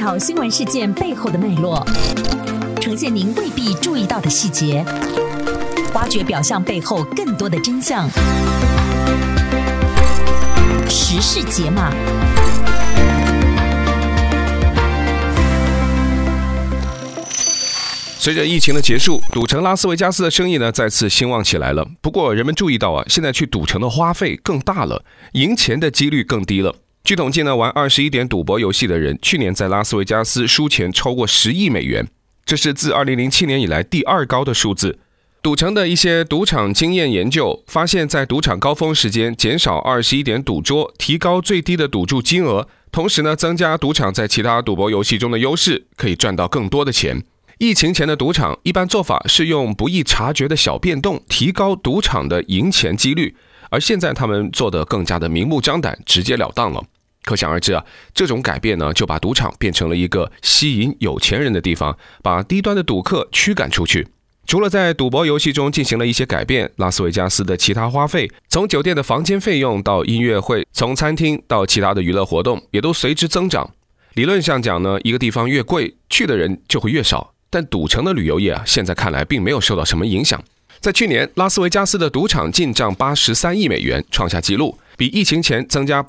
讨新闻事件背后的脉络，呈现您未必注意到的细节，挖掘表象背后更多的真相。时事解码。 随着疫情的结束，赌城拉斯维加斯的生意呢再次兴旺起来了。不过人们注意到现在去赌城的花费更大了，赢钱的几率更低了。据统计呢，玩21点赌博游戏的人，去年在拉斯维加斯输钱超过10亿美元，这是自2007年以来第2高的数字。赌城的一些赌场经验研究发现，在赌场高峰时间减少21点赌桌，提高最低的赌注金额，同时呢增加赌场在其他赌博游戏中的优势，可以赚到更多的钱。疫情前的赌场一般做法是用不易察觉的小变动提高赌场的赢钱几率，而现在他们做得更加的明目张胆，直截了当了。可想而知这种改变呢，就把赌场变成了一个吸引有钱人的地方，把低端的赌客驱赶出去。除了在赌博游戏中进行了一些改变，拉斯维加斯的其他花费，从酒店的房间费用到音乐会，从餐厅到其他的娱乐活动，也都随之增长。理论上讲呢，一个地方越贵，去的人就会越少。但赌城的旅游业现在看来并没有受到什么影响。在去年，拉斯维加斯的赌场进账83亿美元，创下纪录，比疫情前增加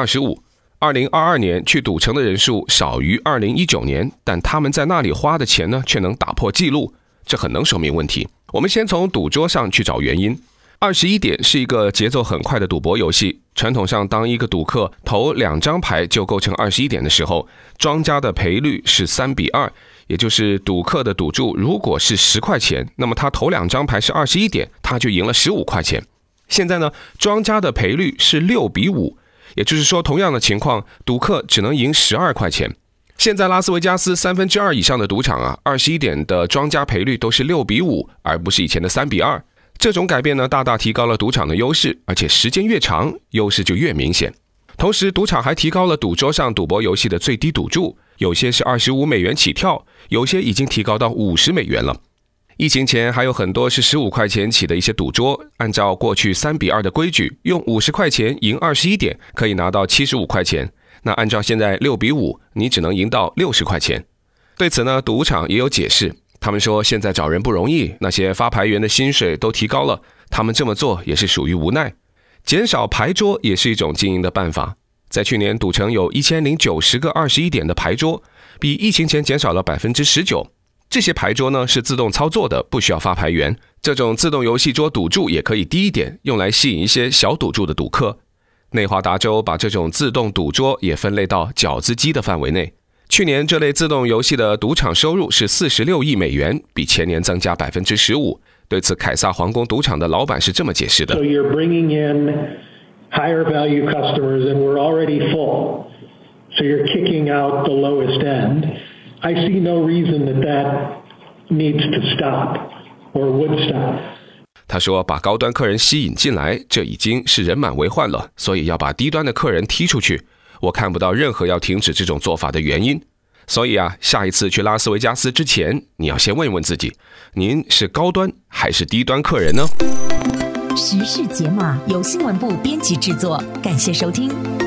25%。2022年去赌城的人数少于2019年，但他们在那里花的钱呢，却能打破纪录，这很能说明问题。我们先从赌桌上去找原因。21点是一个节奏很快的赌博游戏，传统上当一个赌客投2张牌就构成21点的时候，庄家的赔率是3:2，也就是赌客的赌注如果是10块钱，那么他投2张牌是21点，他就赢了15块钱。现在呢，庄家的赔率是6:5，也就是说同样的情况，赌客只能赢12块钱。现在拉斯维加斯2/3以上的赌场21点的庄家赔率都是6:5，而不是以前的3:2。这种改变呢，大大提高了赌场的优势，而且时间越长，优势就越明显。同时，赌场还提高了赌桌上赌博游戏的最低赌注，有些是25美元起跳，有些已经提高到50美元了。疫情前还有很多是15块钱起的一些赌桌，按照过去3:2的规矩，用50块钱赢21点，可以拿到75块钱。那按照现在6:5，你只能赢到60块钱。对此呢，赌场也有解释。他们说现在找人不容易，那些发牌员的薪水都提高了，他们这么做也是属于无奈。减少牌桌也是一种经营的办法。在去年，赌城有1090个21点的牌桌，比疫情前减少了 19%。这些牌桌呢是自动操作的，不需要发牌员。这种自动游戏桌赌注也可以低一点，用来吸引一些小赌注的赌客。内华达州把这种自动赌桌也分类到饺子机的范围内。去年这类自动游戏的赌场收入是46亿美元，比前年增加 15%。 对此，凯撒皇宫赌场的老板是这么解释的。 So you're bringing in higher value customers and we're already full. So you're kicking out the lowest end. I see no reason that needs to stop or would stop. 他说把高端客人吸引进来，这已经是人满为患了，所以要把低端的客人踢出去。我看不到任何要停止这种做法的原因。所以下一次去拉斯维加斯之前，你要先问问自己，您是高端还是低端客人呢？ 时事解码由新闻部编辑制作，感谢收听。